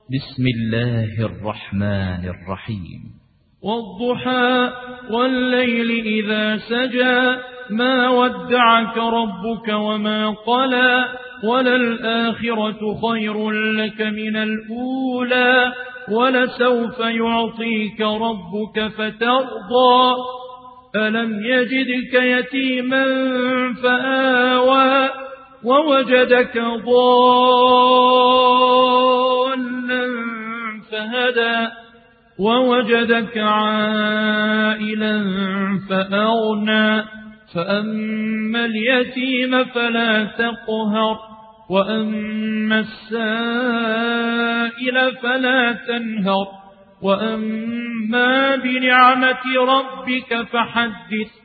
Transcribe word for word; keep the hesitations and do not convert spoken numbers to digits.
بسم الله الرحمن الرحيم. والضحى والليل إذا سجى ما ودعك ربك وما قلى وللآخرة خير لك من الأولى ولسوف يعطيك ربك فترضى ألم يجدك يتيما فآوى ووجدك ضالا فهدى ووجدك عائلا فأغنى فأما اليتيم فلا تقهر وأما السائل فلا تنهر وأما بنعمة ربك فحدث